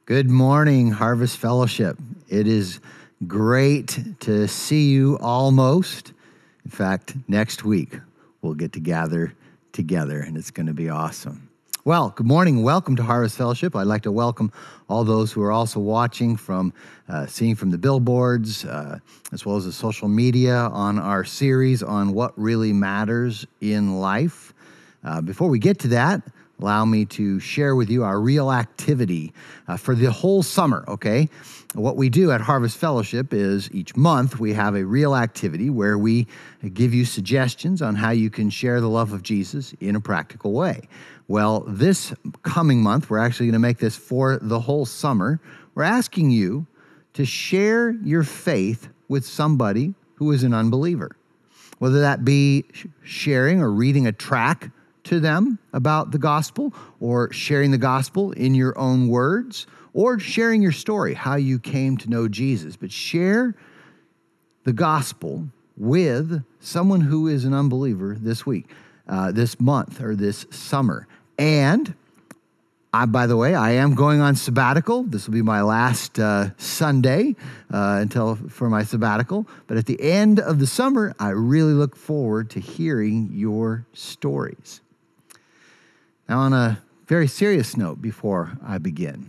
Good morning, Harvest Fellowship. It is great to see you almost. In fact, next week we'll get to gather together, and it's going to be awesome. Well, good morning. Welcome to Harvest Fellowship. I'd like to welcome all those who are also watching seeing from the billboards, as well as the social media on our series on what really matters in life. Before we get to that, allow me to share with you our real activity for the whole summer, okay? What we do at Harvest Fellowship is each month we have a real activity where we give you suggestions on how you can share the love of Jesus in a practical way. Well, this coming month, we're actually going to make this for the whole summer. We're asking you to share your faith with somebody who is an unbeliever, whether that be sharing or reading a tract to them about the gospel, or sharing the gospel in your own words, or sharing your story, how you came to know Jesus. But share the gospel with someone who is an unbeliever this week, this month, or this summer. And by the way, I am going on sabbatical. This will be my last Sunday for my sabbatical. But at the end of the summer, I really look forward to hearing your stories. Now, on a very serious note, before I begin,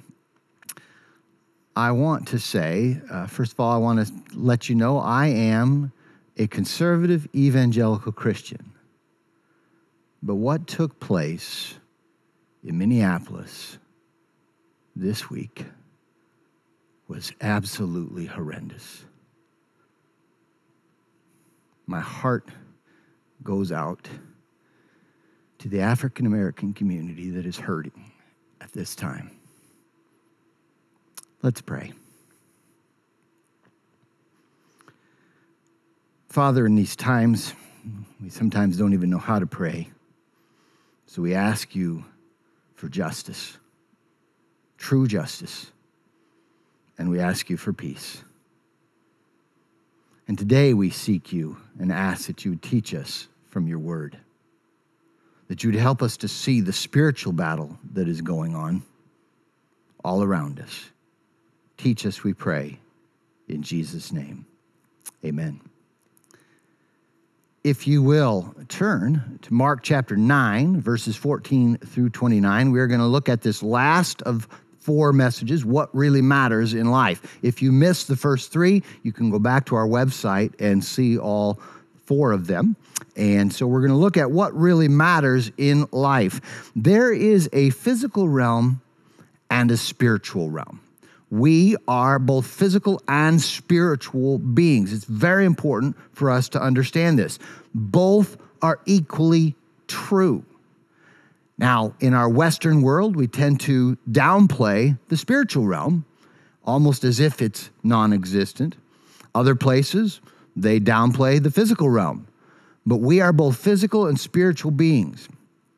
I want to say, first of all, I want to let you know I am a conservative evangelical Christian. But what took place in Minneapolis this week was absolutely horrendous. My heart goes out to the African American community that is hurting at this time. Let's pray. Father, in these times, we sometimes don't even know how to pray. So we ask you for justice, true justice, and we ask you for peace. And today we seek you and ask that you would teach us from your word, that you'd help us to see the spiritual battle that is going on all around us. Teach us, we pray, in Jesus' name. Amen. If you will turn to Mark chapter 9, verses 14 through 29, we're going to look at this last of 4 messages, what really matters in life. If you missed the first 3, you can go back to our website and see all 4 of them. And so we're going to look at what really matters in life. There is a physical realm and a spiritual realm. We are both physical and spiritual beings. It's very important for us to understand this. Both are equally true. Now, in our Western world, we tend to downplay the spiritual realm, almost as if it's non-existent. Other places, they downplay the physical realm. But we are both physical and spiritual beings.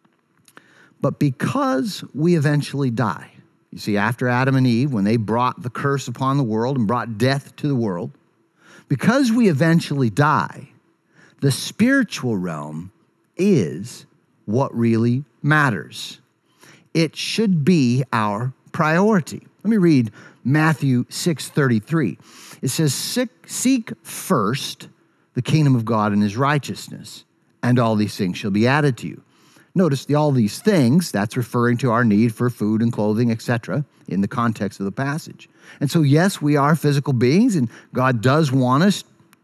But because we eventually die, you see, after Adam and Eve, when they brought the curse upon the world and brought death to the world, because we eventually die, the spiritual realm is what really matters. It should be our priority. Let me read Matthew 6:33. It says, "Seek first the kingdom of God and his righteousness, and all these things shall be added to you." Notice all these things, that's referring to our need for food and clothing, etc., in the context of the passage. And so, yes, we are physical beings, and God does want us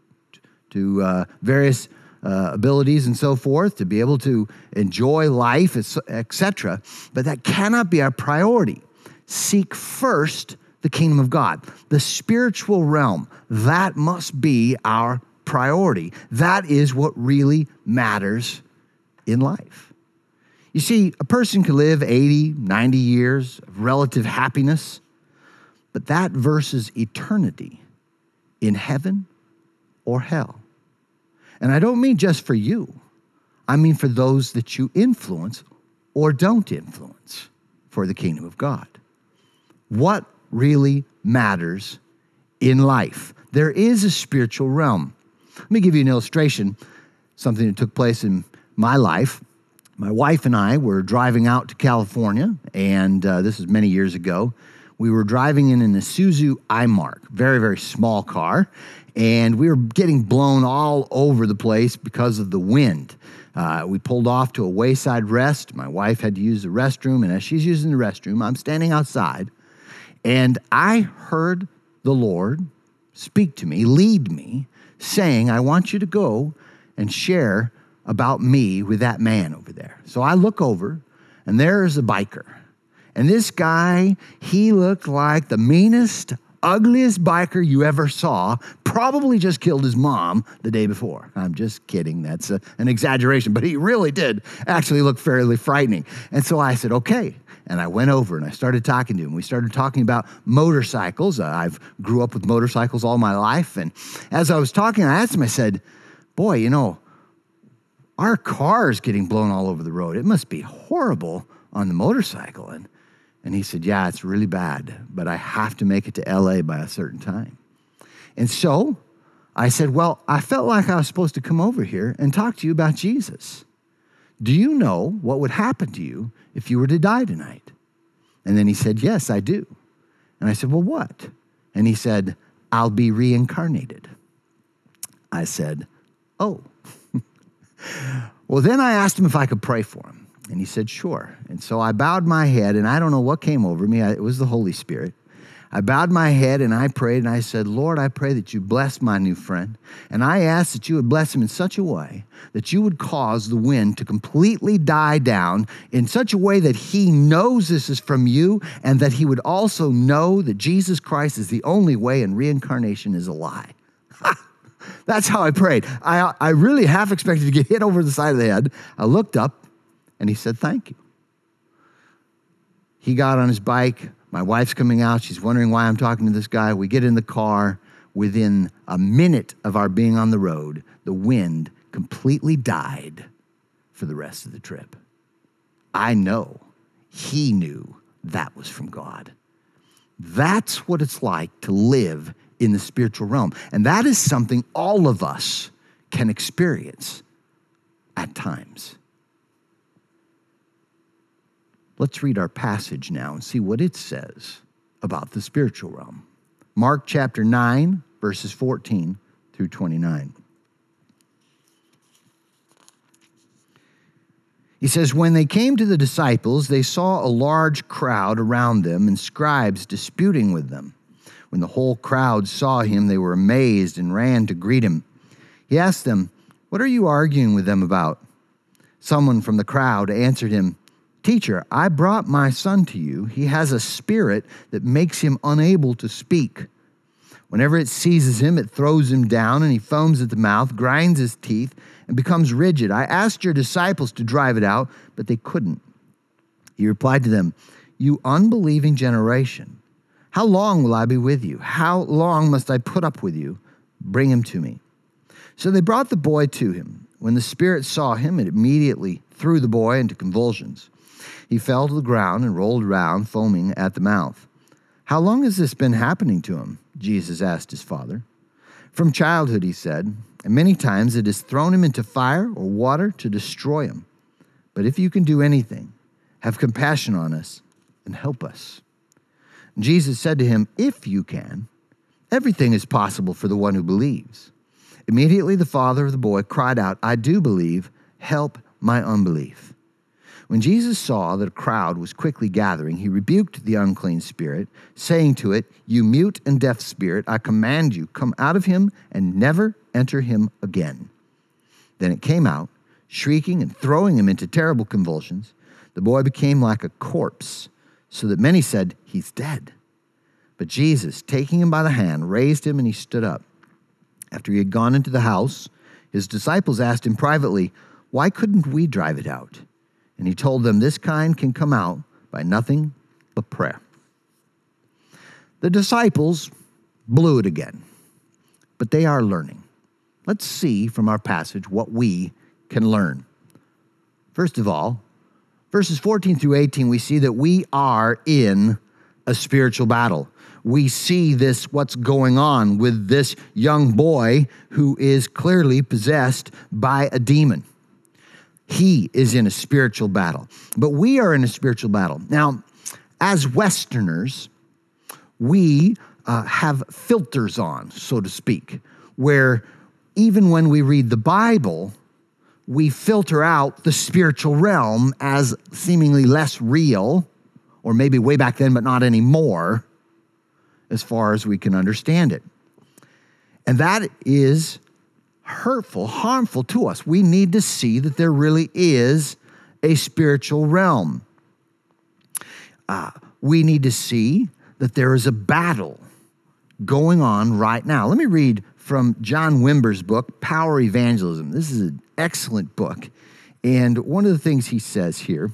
to various abilities and so forth, to be able to enjoy life, etc., but that cannot be our priority. Seek first the kingdom of God. The spiritual realm, that must be our priority. That is what really matters in life. You see, a person can live 80, 90 years of relative happiness, but that versus eternity in heaven or hell. And I don't mean just for you. I mean for those that you influence or don't influence for the kingdom of God. What really matters in life? There is a spiritual realm. Let me give you an illustration, something that took place in my life. My wife and I were driving out to California, and this is many years ago. We were driving in an Isuzu iMark, very, very small car, and we were getting blown all over the place because of the wind. We pulled off to a wayside rest. My wife had to use the restroom, and as she's using the restroom, I'm standing outside, and I heard the Lord speak to me, lead me, saying, I want you to go and share about me with that man over there. So I look over, and there's a biker. And this guy, he looked like the meanest, ugliest biker you ever saw, probably just killed his mom the day before. I'm just kidding. That's an exaggeration, but he really did actually look fairly frightening. And so I said, okay. And I went over and I started talking to him. We started talking about motorcycles. I've grew up with motorcycles all my life. And as I was talking, I asked him, I said, boy, you know, our car's getting blown all over the road. It must be horrible on the motorcycle. And he said, yeah, it's really bad, but I have to make it to LA by a certain time. And so I said, well, I felt like I was supposed to come over here and talk to you about Jesus. Do you know what would happen to you if you were to die tonight? And then he said, yes, I do. And I said, well, what? And he said, I'll be reincarnated. I said, oh. Well, then I asked him if I could pray for him. And he said, sure. And so I bowed my head, and I don't know what came over me. It was the Holy Spirit. I bowed my head, and I prayed, and I said, Lord, I pray that you bless my new friend. And I asked that you would bless him in such a way that you would cause the wind to completely die down in such a way that he knows this is from you, and that he would also know that Jesus Christ is the only way and reincarnation is a lie. That's how I prayed. I really half expected to get hit over the side of the head. I looked up, and he said, thank you. He got on his bike. My wife's coming out. She's wondering why I'm talking to this guy. We get in the car. Within a minute of our being on the road, the wind completely died for the rest of the trip. I know he knew that was from God. That's what it's like to live in the spiritual realm. And that is something all of us can experience at times. Let's read our passage now and see what it says about the spiritual realm. Mark chapter 9, verses 14 through 29. He says, when they came to the disciples, they saw a large crowd around them and scribes disputing with them. When the whole crowd saw him, they were amazed and ran to greet him. He asked them, what are you arguing with them about? Someone from the crowd answered him, Teacher, I brought my son to you. He has a spirit that makes him unable to speak. Whenever it seizes him, it throws him down, and he foams at the mouth, grinds his teeth, and becomes rigid. I asked your disciples to drive it out, but they couldn't. He replied to them, You unbelieving generation, how long will I be with you? How long must I put up with you? Bring him to me. So they brought the boy to him. When the spirit saw him, it immediately threw the boy into convulsions. He fell to the ground and rolled around, foaming at the mouth. How long has this been happening to him? Jesus asked his father. From childhood, he said, and many times it has thrown him into fire or water to destroy him. But if you can do anything, have compassion on us and help us. And Jesus said to him, If you can, everything is possible for the one who believes. Immediately the father of the boy cried out, I do believe, help my unbelief. When Jesus saw that a crowd was quickly gathering, he rebuked the unclean spirit, saying to it, You mute and deaf spirit, I command you, come out of him and never enter him again. Then it came out, shrieking and throwing him into terrible convulsions. The boy became like a corpse, so that many said, He's dead. But Jesus, taking him by the hand, raised him and he stood up. After he had gone into the house, his disciples asked him privately, Why couldn't we drive it out? And he told them, this kind can come out by nothing but prayer. The disciples blew it again, but they are learning. Let's see from our passage what we can learn. First of all, verses 14 through 18, we see that we are in a spiritual battle. We see this, what's going on with this young boy who is clearly possessed by a demon. He is in a spiritual battle, but we are in a spiritual battle. Now, as Westerners, we have filters on, so to speak, where even when we read the Bible, we filter out the spiritual realm as seemingly less real, or maybe way back then, but not anymore, as far as we can understand it. And that is hurtful, harmful to us. We need to see that there really is a spiritual realm. We need to see that there is a battle going on right now. Let me read from John Wimber's book, Power Evangelism. This is an excellent book. And one of the things he says here,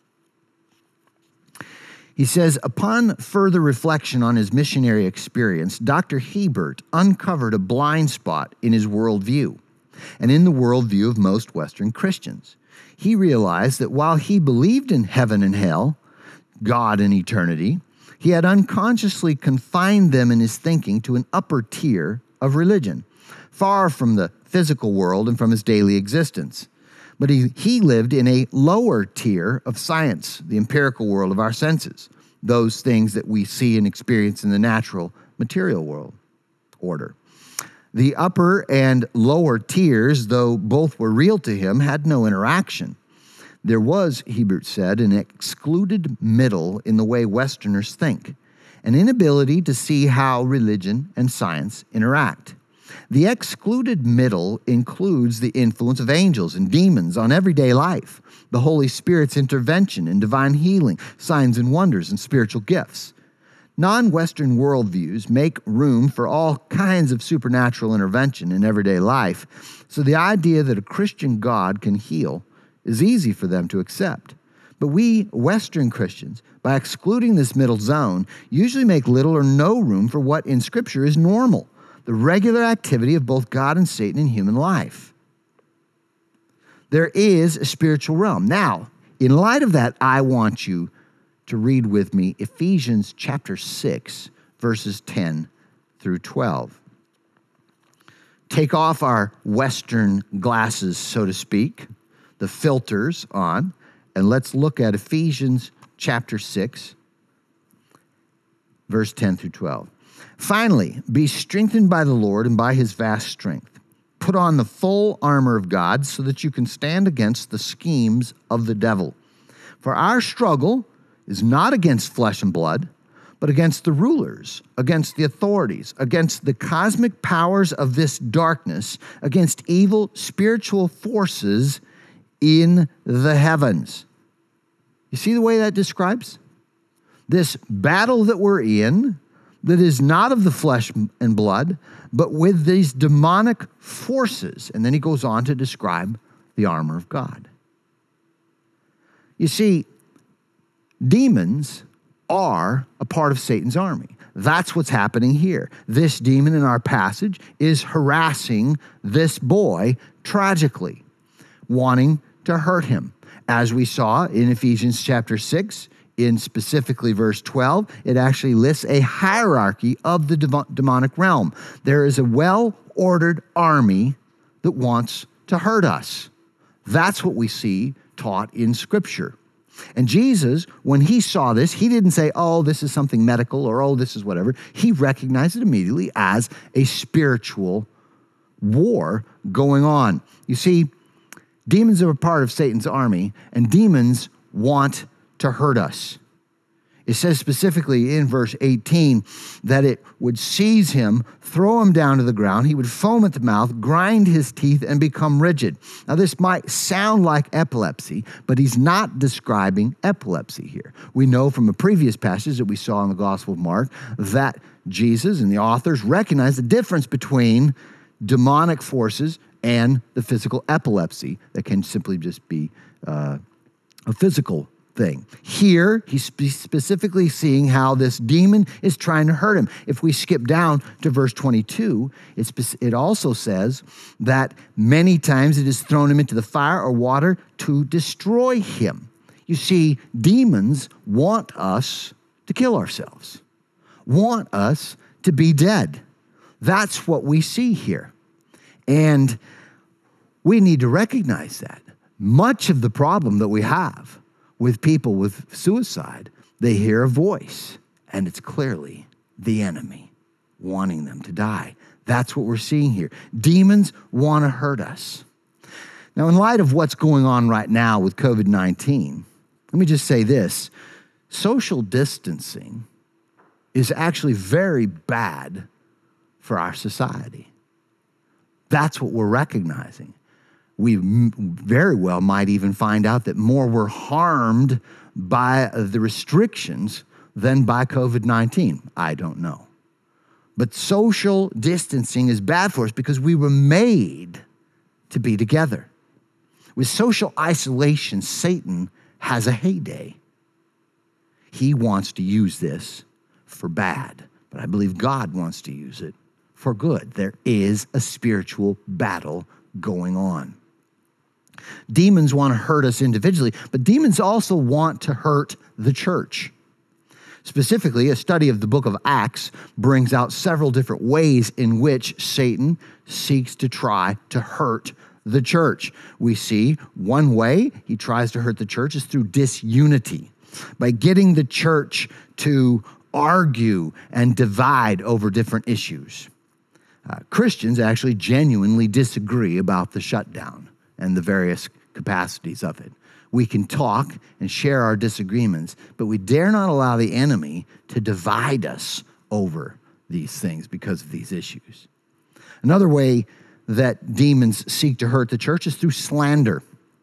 he says, upon further reflection on his missionary experience, Dr. Hiebert uncovered a blind spot in his worldview and in the worldview of most Western Christians. He realized that while he believed in heaven and hell, God and eternity, he had unconsciously confined them in his thinking to an upper tier of religion, far from the physical world and from his daily existence. But he lived in a lower tier of science, the empirical world of our senses, those things that we see and experience in the natural material world order. The upper and lower tiers, though both were real to him, had no interaction. There was, Hiebert said, an excluded middle in the way Westerners think, an inability to see how religion and science interact. The excluded middle includes the influence of angels and demons on everyday life, the Holy Spirit's intervention in divine healing, signs and wonders, and spiritual gifts. Non-Western worldviews make room for all kinds of supernatural intervention in everyday life, so the idea that a Christian God can heal is easy for them to accept. But we Western Christians, by excluding this middle zone, usually make little or no room for what in Scripture is normal, the regular activity of both God and Satan in human life. There is a spiritual realm. Now, in light of that, I want you to read with me Ephesians chapter 6, verses 10 through 12. Take off our Western glasses, so to speak, the filters on, and let's look at Ephesians chapter 6, verse 10 through 12. Finally, be strengthened by the Lord and by his vast strength. Put on the full armor of God so that you can stand against the schemes of the devil. For our struggle is not against flesh and blood, but against the rulers, against the authorities, against the cosmic powers of this darkness, against evil spiritual forces in the heavens. You see the way that describes? This battle that we're in, that is not of the flesh and blood, but with these demonic forces. And then he goes on to describe the armor of God. You see, demons are a part of Satan's army. That's what's happening here. This demon in our passage is harassing this boy tragically, wanting to hurt him. As we saw in Ephesians chapter 6, in specifically verse 12, it actually lists a hierarchy of the demonic realm. There is a well-ordered army that wants to hurt us. That's what we see taught in Scripture. And Jesus, when he saw this, he didn't say, oh, this is something medical, or oh, this is whatever. He recognized it immediately as a spiritual war going on. You see, demons are a part of Satan's army, and demons want to hurt us. It says specifically in verse 18 that it would seize him, throw him down to the ground. He would foam at the mouth, grind his teeth, and become rigid. Now, this might sound like epilepsy, but he's not describing epilepsy here. We know from a previous passage that we saw in the Gospel of Mark that Jesus and the authors recognize the difference between demonic forces and the physical epilepsy that can simply just be a physical thing. Here, he's specifically seeing how this demon is trying to hurt him. If we skip down to verse 22, it also says that many times it has thrown him into the fire or water to destroy him. You see, demons want us to kill ourselves, want us to be dead. That's what we see here. And we need to recognize that. Much of the problem that we have with people with suicide, they hear a voice, and it's clearly the enemy, wanting them to die. That's what we're seeing here. Demons want to hurt us. Now, in light of what's going on right now with COVID-19, let me just say this. Social distancing is actually very bad for our society. That's what we're recognizing. We very well might even find out that more were harmed by the restrictions than by COVID-19. I don't know. But social distancing is bad for us because we were made to be together. With social isolation, Satan has a heyday. He wants to use this for bad, but I believe God wants to use it for good. There is a spiritual battle going on. Demons want to hurt us individually, but demons also want to hurt the church. Specifically, a study of the book of Acts brings out several different ways in which Satan seeks to try to hurt the church. We see one way he tries to hurt the church is through disunity, by getting the church to argue and divide over different issues. Christians actually genuinely disagree about the shutdown and the various capacities of it. We can talk and share our disagreements, but we dare not allow the enemy to divide us over these things because of these issues. Another way that demons seek to hurt the church is through slander.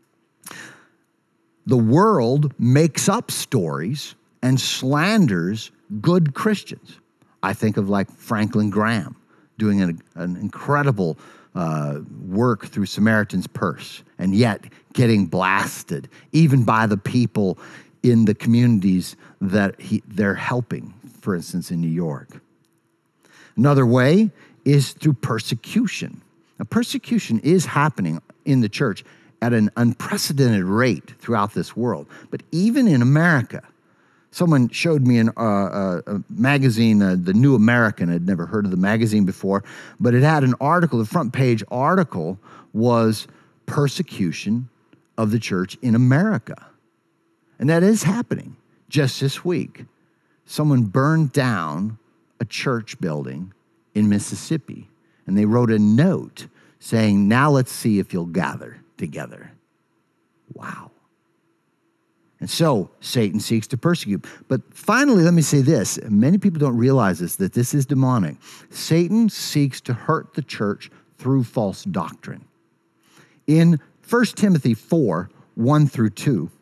The world makes up stories and slanders good Christians. I think of like Franklin Graham doing an incredible work through Samaritan's Purse, and yet getting blasted even by the people in the communities that they're helping, for instance, in New York. Another way is through persecution. Now, persecution is happening in the church at an unprecedented rate throughout this world. But even in America, someone showed me a magazine, The New American. I'd never heard of the magazine before, but it had an article. The front page article was persecution of the church in America. And that is happening just this week. Someone burned down a church building in Mississippi, and they wrote a note saying, "Now let's see if you'll gather together." Wow. And so Satan seeks to persecute. But finally, let me say this. Many people don't realize this, that this is demonic. Satan seeks to hurt the church through false doctrine. In 1 Timothy 4, 1 through 2,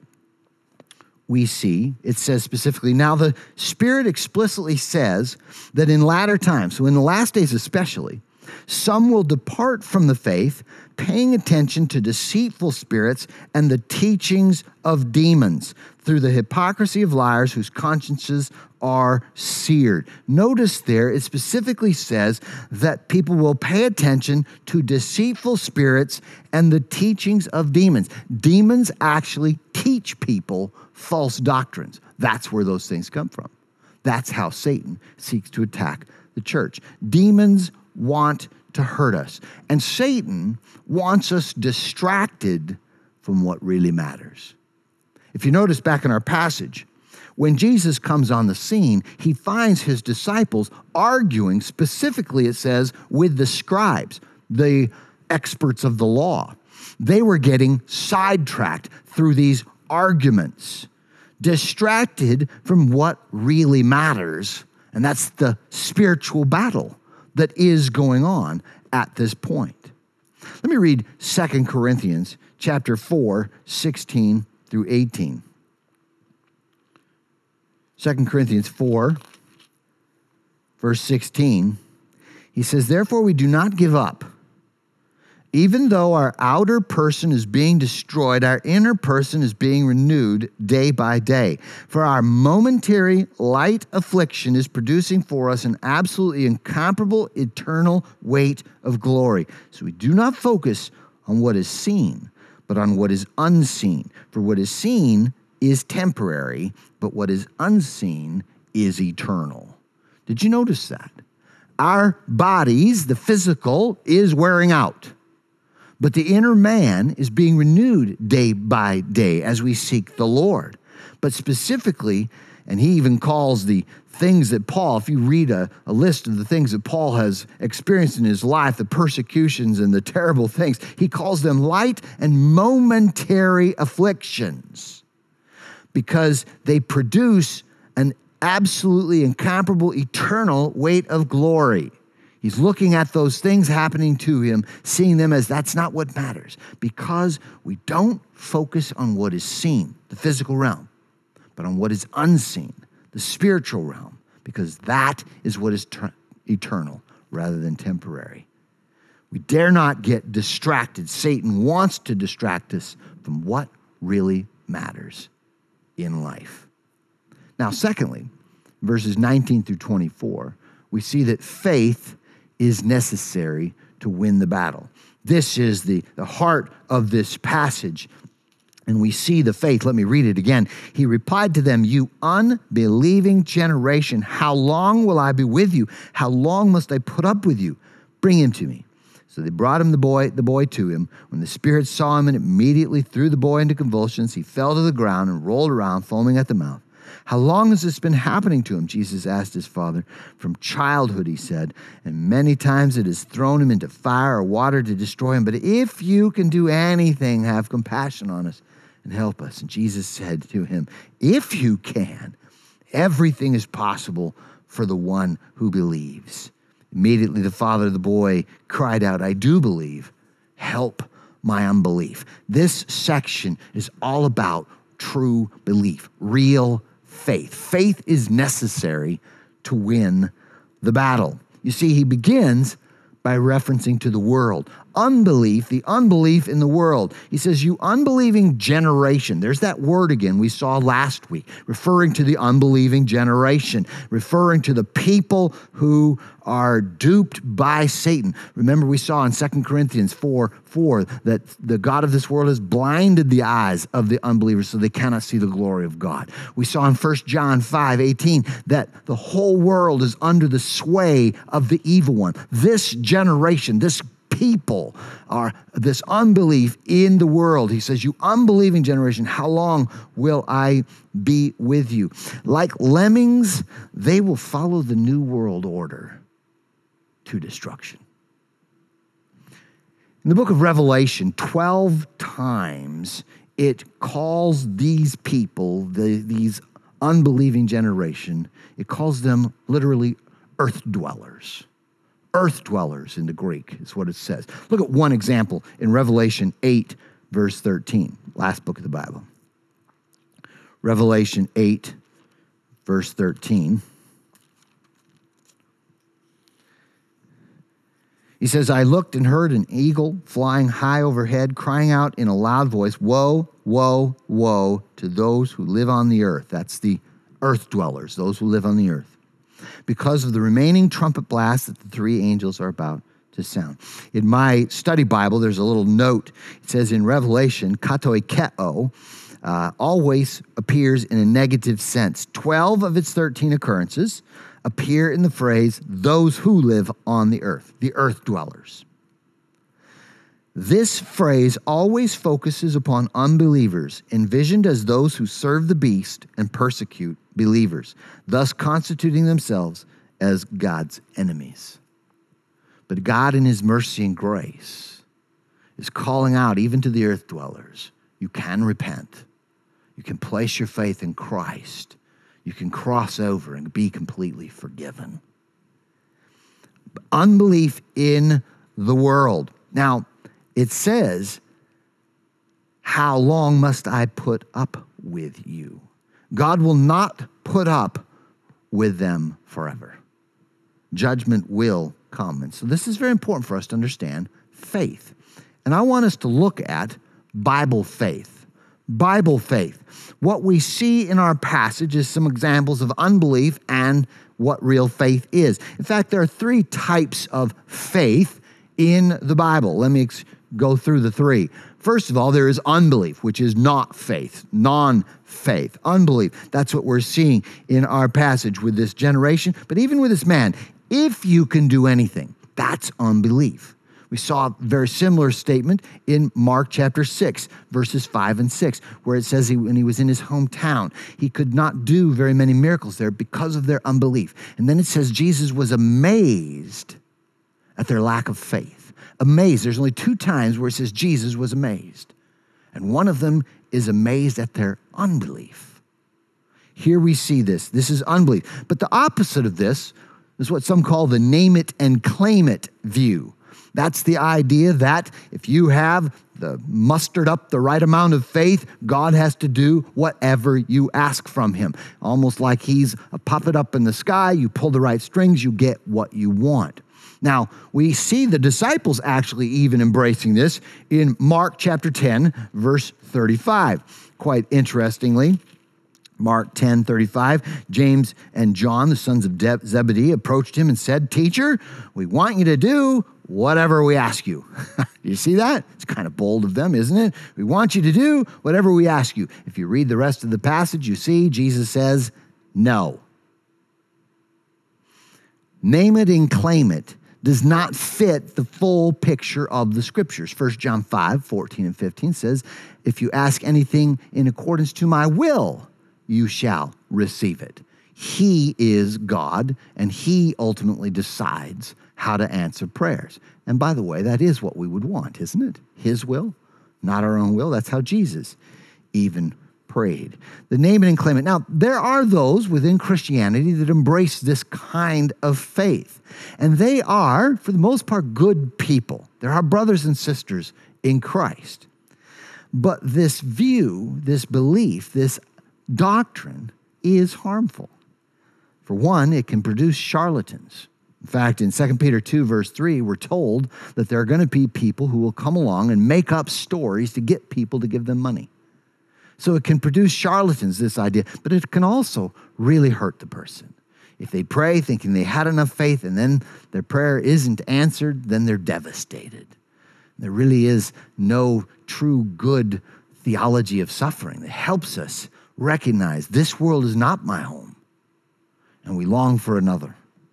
we see, it says specifically, "Now the Spirit explicitly says that in latter times," so in the last days especially, "some will depart from the faith, paying attention to deceitful spirits and the teachings of demons, through the hypocrisy of liars whose consciences are seared." Notice there, it specifically says that people will pay attention to deceitful spirits and the teachings of demons. Demons actually teach people false doctrines. That's where those things come from. That's how Satan seeks to attack the church. Demons want to hurt us. And Satan wants us distracted from what really matters. If you notice back in our passage, when Jesus comes on the scene, he finds his disciples arguing, specifically it says, with the scribes, the experts of the law. They were getting sidetracked through these arguments, distracted from what really matters, and that's the spiritual battle that is going on at this point. Let me read 2 Corinthians chapter 4, 16 through 18. 2 Corinthians 4, verse 16, he says, "Therefore we do not give up. Even though our outer person is being destroyed, our inner person is being renewed day by day. For our momentary light affliction is producing for us an absolutely incomparable eternal weight of glory. So we do not focus on what is seen, but on what is unseen. For what is seen is temporary, but what is unseen is eternal." Did you notice that? Our bodies, the physical, is wearing out. But the inner man is being renewed day by day as we seek the Lord. But specifically, And he even calls the things that Paul, if you read a list of the things that Paul has experienced in his life, the persecutions and the terrible things, he calls them light and momentary afflictions because they produce an absolutely incomparable, eternal weight of glory. He's looking at those things happening to him, seeing them as that's not what matters, because we don't focus on what is seen, the physical realm, but on what is unseen, the spiritual realm, because that is what is eternal rather than temporary. We dare not get distracted. Satan wants to distract us from what really matters in life. Now, secondly, verses 19 through 24, we see that faith is necessary to win the battle. This is the heart of this passage. And we see the faith. Let me read it again. He replied to them, "You unbelieving generation, how long will I be with you? How long must I put up with you? Bring him to me." So they brought him the boy to him. When the spirit saw him and immediately threw the boy into convulsions, he fell to the ground and rolled around, foaming at the mouth. "How long has this been happening to him?" Jesus asked his father. "From childhood," he said, "and many times it has thrown him into fire or water to destroy him. But if you can do anything, have compassion on us and help us." And Jesus said to him, "If you can, everything is possible for the one who believes." Immediately the father of the boy cried out, "I do believe. Help my unbelief." This section is all about true belief, real faith. Faith is necessary to win the battle. You see, he begins by referencing to the world. Unbelief, the unbelief in the world. He says, "You unbelieving generation." There's that word again we saw last week, referring to the unbelieving generation, referring to the people who are duped by Satan. Remember, we saw in 2 Corinthians 4:4 that the God of this world has blinded the eyes of the unbelievers so they cannot see the glory of God. We saw in 1 John 5:18 that the whole world is under the sway of the evil one. This generation, this people are this unbelief in the world. He says, "You unbelieving generation, how long will I be with you?" Like lemmings, they will follow the new world order to destruction. In the book of Revelation, 12 times it calls these people, these unbelieving generation, it calls them literally earth dwellers. Earth dwellers in the Greek is what it says. Look at one example in Revelation 8, verse 13, last book of the Bible. Revelation 8, verse 13. He says, "I looked and heard an eagle flying high overhead, crying out in a loud voice, 'Woe, woe, woe to those who live on the earth.'" That's the earth dwellers, those who live on the earth. "Because of the remaining trumpet blast that the three angels are about to sound." In my study Bible, there's a little note. It says in Revelation, katoikeo always appears in a negative sense. 12 of its 13 occurrences appear in the phrase, "those who live on the earth dwellers." This phrase always focuses upon unbelievers, envisioned as those who serve the beast and persecute believers, thus constituting themselves as God's enemies. But God, in his mercy and grace, is calling out even to the earth dwellers, you can repent. You can place your faith in Christ. You can cross over and be completely forgiven. Unbelief in the world. Now, it says, "How long must I put up with you?" God will not put up with them forever. Judgment will come. And so this is very important for us to understand faith. And I want us to look at Bible faith. Bible faith. What we see in our passage is some examples of unbelief and what real faith is. In fact, there are three types of faith in the Bible. Let me go through the three. First of all, there is unbelief, which is not faith, non-faith, unbelief. That's what we're seeing in our passage with this generation, but even with this man. If you can do anything, that's unbelief. We saw a very similar statement in Mark chapter 6, verses 5 and 6, where it says when he was in his hometown, he could not do very many miracles there because of their unbelief. And then it says Jesus was amazed at their lack of faith. Amazed. There's only 2 times where it says Jesus was amazed. And one of them is amazed at their unbelief. Here we see this. This is unbelief. But the opposite of this is what some call the name it and claim it view. That's the idea that if you have mustered up the right amount of faith, God has to do whatever you ask from him. Almost like he's a puppet up in the sky. You pull the right strings, you get what you want. Now, we see the disciples actually even embracing this in Mark chapter 10, verse 35. Quite interestingly, Mark 10:35, James and John, the sons of Zebedee, approached him and said, "Teacher, we want you to do whatever we ask you." You see that? It's kind of bold of them, isn't it? We want you to do whatever we ask you. If you read the rest of the passage, you see Jesus says, no. Name it and claim it does not fit the full picture of the scriptures. 1 John 5:14 and 15 says, if you ask anything in accordance to my will, you shall receive it. He is God, and he ultimately decides how to answer prayers. And by the way, that is what we would want, isn't it? His will, not our own will. That's how Jesus even prayed. The name it and claim it. Now, there are those within Christianity that embrace this kind of faith. And they are, for the most part, good people. They're our brothers and sisters in Christ. But this view, this belief, this doctrine is harmful. For one, it can produce charlatans. In fact, in 2 Peter 2, verse 3, we're told that there are going to be people who will come along and make up stories to get people to give them money. So it can produce charlatans, this idea, but it can also really hurt the person. If they pray thinking they had enough faith and then their prayer isn't answered, then they're devastated. There really is no true good theology of suffering that helps us recognize this world is not my home, and we long for another.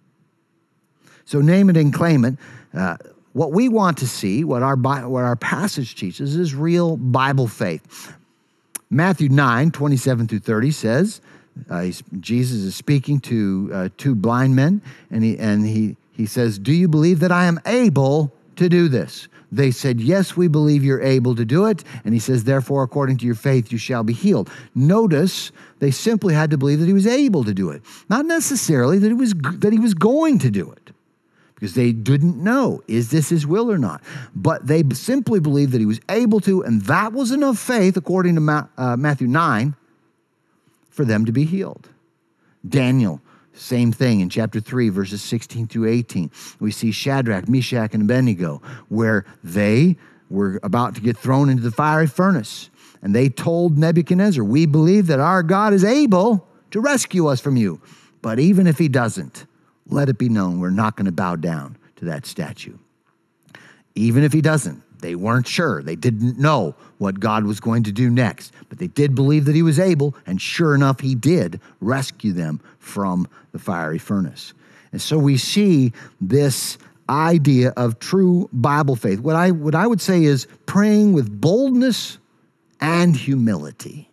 So name it and claim it. What we want to see, what our passage teaches, is real Bible faith. Matthew 9:27 through 30 says, Jesus is speaking to 2 blind men, and he says, "Do you believe that I am able to do this?" They said, "Yes, we believe you're able to do it." And he says, "Therefore, according to your faith, you shall be healed." Notice, they simply had to believe that he was able to do it. Not necessarily that he was going to do it, because they didn't know, is this his will or not? But they simply believed that he was able to, and that was enough faith, according to Matthew 9, for them to be healed. Daniel, same thing in chapter 3, verses 16 through 18. We see Shadrach, Meshach, and Abednego, where they were about to get thrown into the fiery furnace. And they told Nebuchadnezzar, "We believe that our God is able to rescue us from you. But even if he doesn't, let it be known we're not going to bow down to that statue." Even if he doesn't, they weren't sure. They didn't know what God was going to do next. But they did believe that he was able, and sure enough, he did rescue them from the fiery furnace. And so we see this idea of true Bible faith. What I would say is praying with boldness and humility.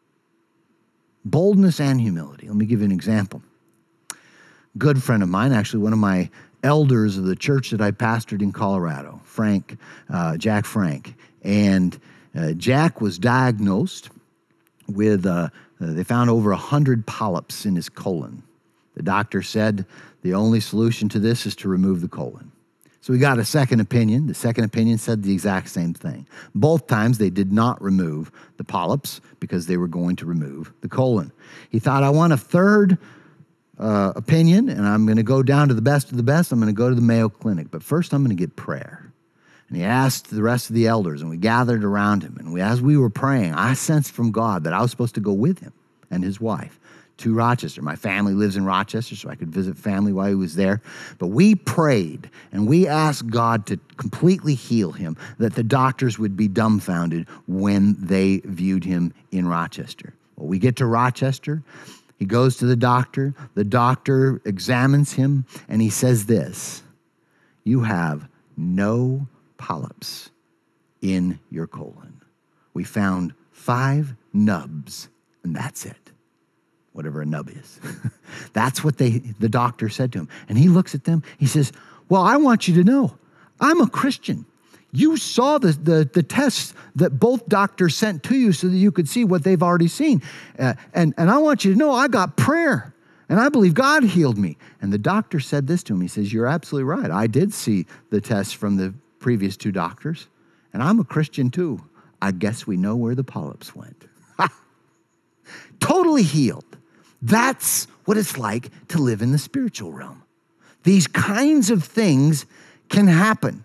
Boldness and humility. Let me give you an example. Good friend of mine, actually one of my elders of the church that I pastored in Colorado, Jack Frank. And Jack was diagnosed with, they found over 100 polyps in his colon. The doctor said the only solution to this is to remove the colon. So we got a second opinion. The second opinion said the exact same thing. Both times they did not remove the polyps because they were going to remove the colon. He thought, I want a third opinion, and I'm going to go down to the best of the best. I'm going to go to the Mayo Clinic. But first, I'm going to get prayer. And he asked the rest of the elders, and we gathered around him. And as we were praying, I sensed from God that I was supposed to go with him and his wife to Rochester. My family lives in Rochester, so I could visit family while he was there. But we prayed, and we asked God to completely heal him, that the doctors would be dumbfounded when they viewed him in Rochester. Well, we get to Rochester. He goes to the doctor examines him, and he says this: "You have no polyps in your colon. We found 5 nubs, and that's it. Whatever a nub is. That's what the doctor said to him. And he looks at them. He says, well, I want you to know, I'm a Christian. You saw the tests that both doctors sent to you so that you could see what they've already seen. And I want you to know I got prayer, and I believe God healed me. And the doctor said this to him. He says, you're absolutely right. I did see the tests from the previous 2 doctors, and I'm a Christian too. I guess we know where the polyps went. Totally healed. That's what it's like to live in the spiritual realm. These kinds of things can happen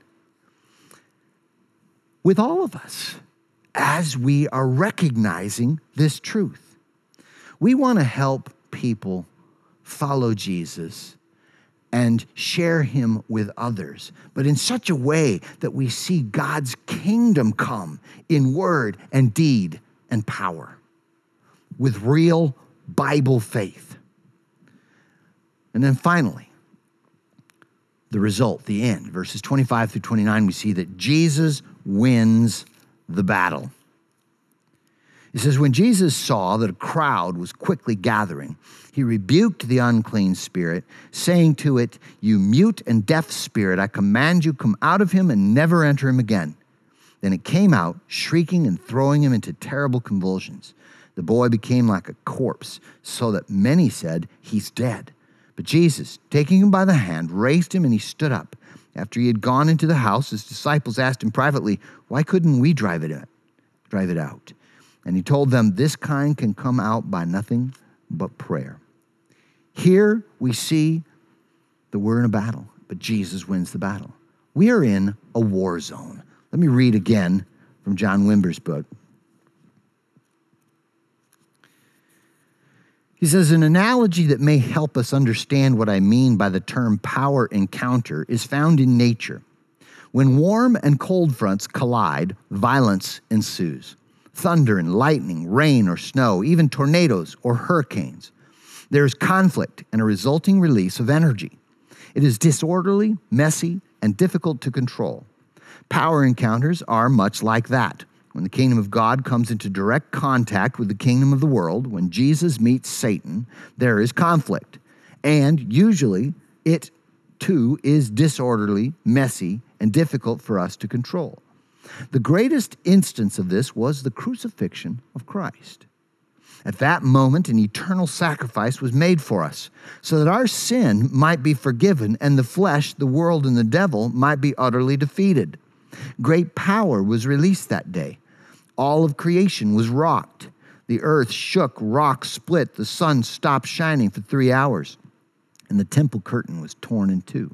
with all of us as we are recognizing this truth. We want to help people follow Jesus and share him with others, but in such a way that we see God's kingdom come in word and deed and power with real Bible faith. And then finally, the result, the end, verses 25 through 29, we see that Jesus wins the battle. It says, when Jesus saw that a crowd was quickly gathering, he rebuked the unclean spirit, saying to it, you mute and deaf spirit, I command you, come out of him and never enter him again. Then it came out, shrieking and throwing him into terrible convulsions. The boy became like a corpse, so that many said, he's dead. But Jesus, taking him by the hand, raised him, and he stood up. After he had gone into the house, his disciples asked him privately, why couldn't we drive it out? And he told them, this kind can come out by nothing but prayer. Here we see that we're in a battle, but Jesus wins the battle. We are in a war zone. Let me read again from John Wimber's book. He says, an analogy that may help us understand what I mean by the term power encounter is found in nature. When warm and cold fronts collide, violence ensues. Thunder and lightning, rain or snow, even tornadoes or hurricanes. There is conflict and a resulting release of energy. It is disorderly, messy, and difficult to control. Power encounters are much like that. When the kingdom of God comes into direct contact with the kingdom of the world, when Jesus meets Satan, there is conflict. And usually it too is disorderly, messy, and difficult for us to control. The greatest instance of this was the crucifixion of Christ. At that moment, an eternal sacrifice was made for us, so that our sin might be forgiven and the flesh, the world, and the devil might be utterly defeated. Great power was released that day. All of creation was rocked. The earth shook, rocks split, the sun stopped shining for 3 hours, and the temple curtain was torn in 2.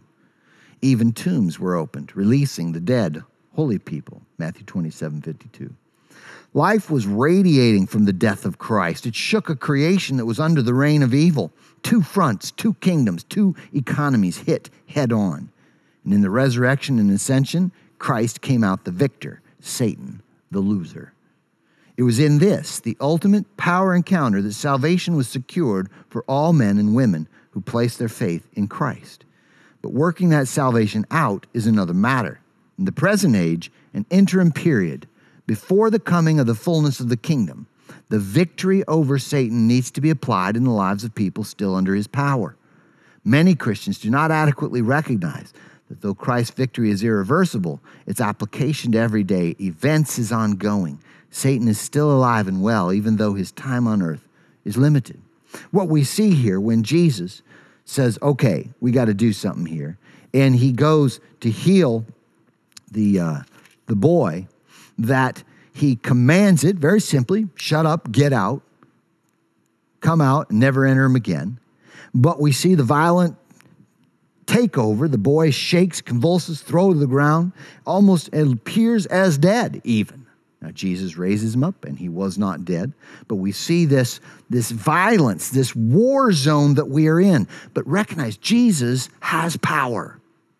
Even tombs were opened, releasing the dead, holy people, Matthew 27:52. Life was radiating from the death of Christ. It shook a creation that was under the reign of evil. 2 fronts, 2 kingdoms, 2 economies hit head on. And in the resurrection and ascension, Christ came out the victor, Satan the loser. It was in this, the ultimate power encounter, that salvation was secured for all men and women who place their faith in Christ. But working that salvation out is another matter. In the present age, an interim period, before the coming of the fullness of the kingdom, the victory over Satan needs to be applied in the lives of people still under his power. Many Christians do not adequately recognize that though Christ's victory is irreversible, its application to everyday events is ongoing. Satan is still alive and well, even though his time on earth is limited. What we see here when Jesus says, okay, we got to do something here, and he goes to heal the boy, that he commands it very simply, shut up, get out, come out, and never enter him again. But we see the violent takeover. The boy shakes, convulses, thrown to the ground, almost appears as dead even. Now Jesus raises him up, and he was not dead. But we see this violence, this war zone that we are in. But recognize Jesus has power.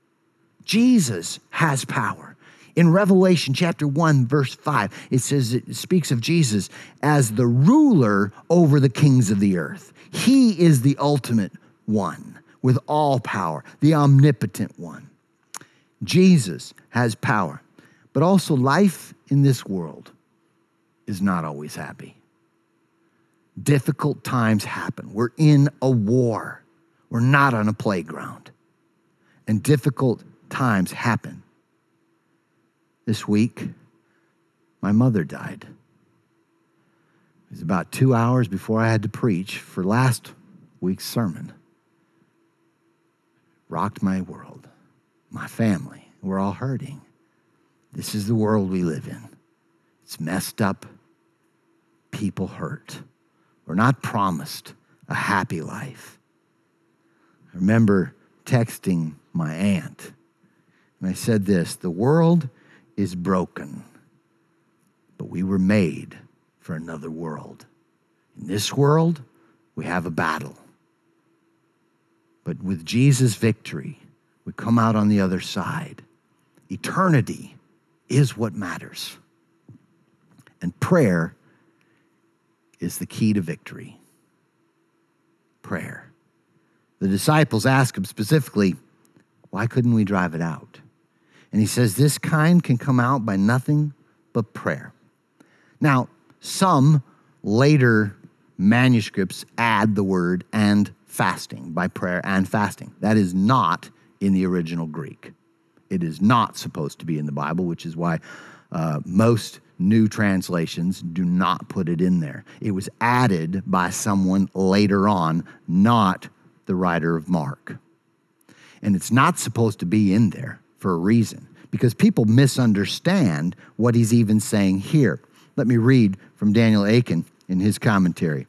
Jesus has power. In Revelation chapter 1, verse 5, it says, it speaks of Jesus as the ruler over the kings of the earth. He is the ultimate one with all power, the omnipotent one. Jesus has power. But also, life in this world is not always happy. Difficult times happen. We're in a war. We're not on a playground. And difficult times happen. This week, my mother died. It was about 2 hours before I had to preach for last week's sermon. Rocked my world, my family. We're all hurting. This is the world we live in. It's messed up. People hurt. We're not promised a happy life. I remember texting my aunt, and I said this: the world is broken, but we were made for another world. In this world, we have a battle. But with Jesus' victory, we come out on the other side. Eternity is what matters. And prayer is the key to victory. Prayer. The disciples ask him specifically, why couldn't we drive it out? And he says, this kind can come out by nothing but prayer. Now, some later manuscripts add the word and fasting, by prayer and fasting. That is not in the original Greek. It is not supposed to be in the Bible, which is why most new translations do not put it in there. It was added by someone later on, not the writer of Mark. And it's not supposed to be in there for a reason, because people misunderstand what he's even saying here. Let me read from Daniel Akin in his commentary.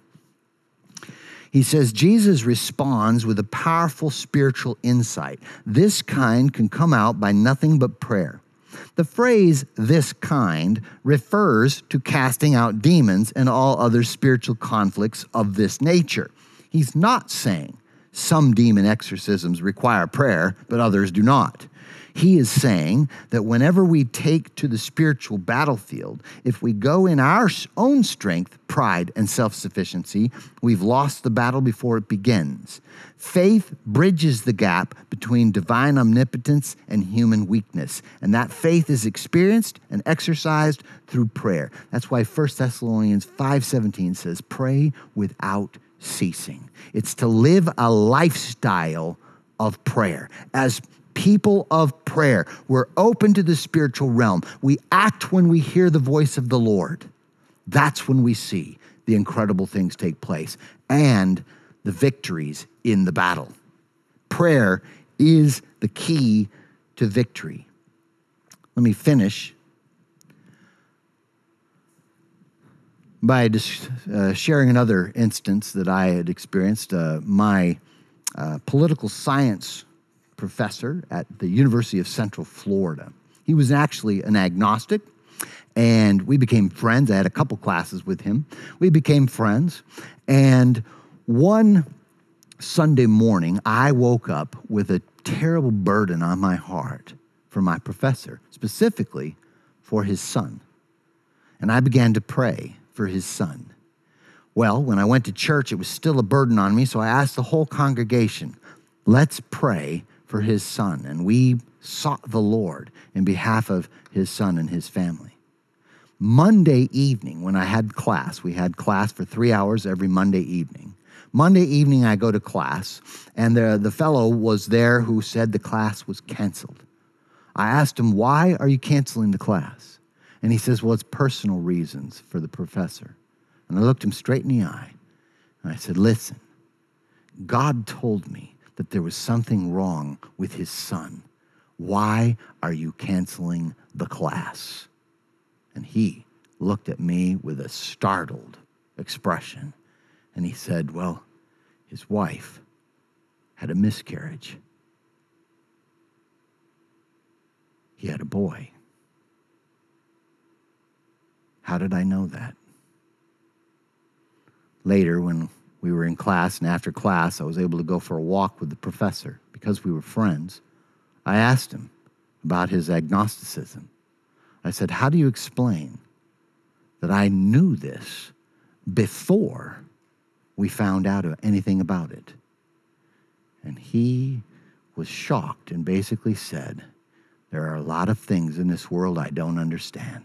He says, Jesus responds with a powerful spiritual insight. This kind can come out by nothing but prayer. The phrase, this kind, refers to casting out demons and all other spiritual conflicts of this nature. He's not saying some demon exorcisms require prayer, but others do not. He is saying that whenever we take to the spiritual battlefield, if we go in our own strength, pride, and self-sufficiency, we've lost the battle before it begins. Faith bridges the gap between divine omnipotence and human weakness, and that faith is experienced and exercised through prayer. That's why 1 Thessalonians 5:17 says, pray without ceasing. It's to live a lifestyle of prayer. As people of prayer, we're open to the spiritual realm. We act when we hear the voice of the Lord. That's when we see the incredible things take place and the victories in the battle. Prayer is the key to victory. Let me finish by just sharing another instance that I had experienced. My political science professor at the University of Central Florida. He was actually an agnostic, and we became friends. I had a couple classes with him. We became friends, and one Sunday morning, I woke up with a terrible burden on my heart for my professor, specifically for his son. And I began to pray for his son. Well, when I went to church, it was still a burden on me, so I asked the whole congregation, let's pray for his son. And we sought the Lord in behalf of his son and his family. Monday evening, when I had class, we had class for 3 hours every Monday evening. Monday evening, I go to class, and the fellow was there who said the class was canceled. I asked him, why are you canceling the class? And he says, well, it's personal reasons for the professor. And I looked him straight in the eye, and I said, listen, God told me that there was something wrong with his son. Why are you canceling the class? And he looked at me with a startled expression. And he said, well, his wife had a miscarriage. He had a boy. How did I know that? Later, when we were in class, and after class, I was able to go for a walk with the professor. Because we were friends, I asked him about his agnosticism. I said, how do you explain that I knew this before we found out anything about it? And he was shocked and basically said, There are a lot of things in this world I don't understand.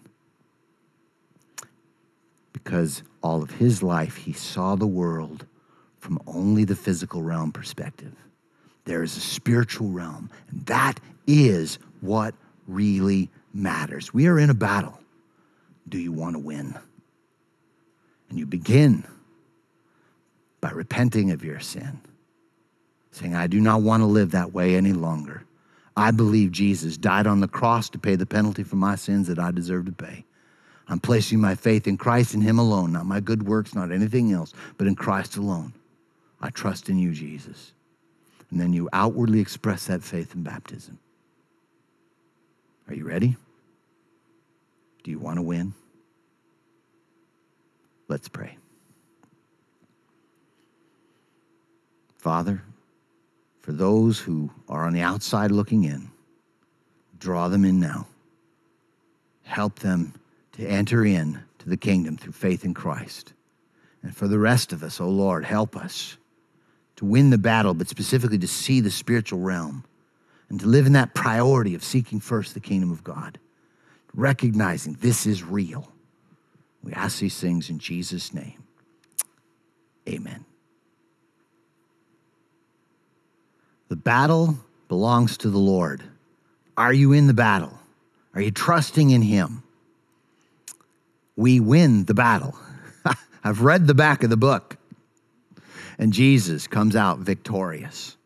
Because all of his life, he saw the world from only the physical realm perspective. There is a spiritual realm, and that is what really matters. We are in a battle. Do you want to win? And you begin by repenting of your sin, saying, I do not want to live that way any longer. I believe Jesus died on the cross to pay the penalty for my sins that I deserve to pay. I'm placing my faith in Christ and him alone, not my good works, not anything else, but in Christ alone. I trust in you, Jesus. And then you outwardly express that faith in baptism. Are you ready? Do you want to win? Let's pray. Father, for those who are on the outside looking in, draw them in now. Help them to enter in to the kingdom through faith in Christ. And for the rest of us, oh Lord, help us to win the battle, but specifically to see the spiritual realm and to live in that priority of seeking first the kingdom of God, recognizing this is real. We ask these things in Jesus' name. Amen. The battle belongs to the Lord. Are you in the battle? Are you trusting in him? We win the battle. I've read the back of the book, and Jesus comes out victorious.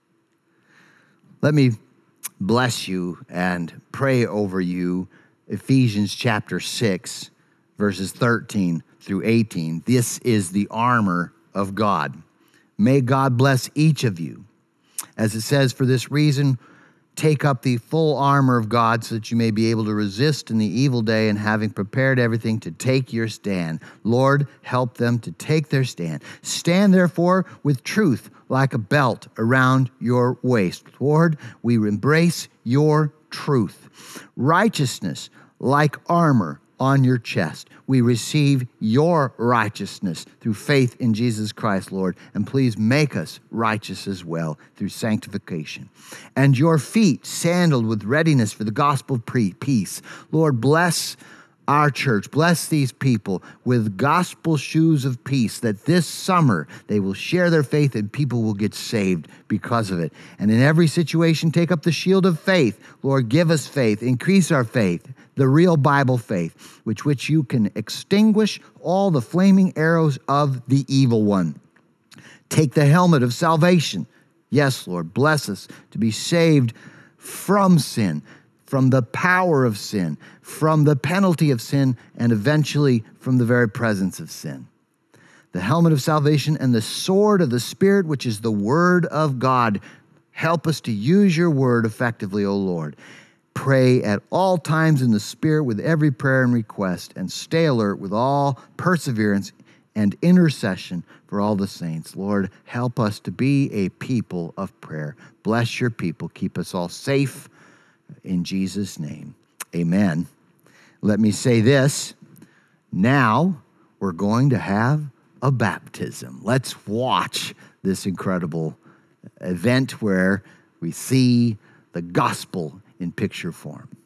Let me bless you and pray over you. Ephesians chapter 6, verses 13 through 18. This is the armor of God. May God bless each of you. As it says, for this reason, take up the full armor of God so that you may be able to resist in the evil day, and having prepared everything to take your stand. Lord, help them to take their stand. Stand therefore with truth like a belt around your waist. Lord, we embrace your truth. Righteousness like armor on your chest. We receive your righteousness through faith in Jesus Christ, Lord, and please make us righteous as well through sanctification. And your feet sandaled with readiness for the gospel of peace. Lord, bless our church, bless these people with gospel shoes of peace, that this summer they will share their faith and people will get saved because of it. And in every situation, take up the shield of faith. Lord, give us faith, increase our faith, the real Bible faith, which you can extinguish all the flaming arrows of the evil one. Take the helmet of salvation. Yes, Lord, bless us to be saved from sin, from the power of sin, from the penalty of sin, and eventually from the very presence of sin. The helmet of salvation and the sword of the Spirit, which is the word of God. Help us to use your word effectively, O Lord. Pray at all times in the Spirit with every prayer and request, and stay alert with all perseverance and intercession for all the saints. Lord, help us to be a people of prayer. Bless your people. Keep us all safe. In Jesus' name, amen. Let me say this. Now we're going to have a baptism. Let's watch this incredible event where we see the gospel in picture form.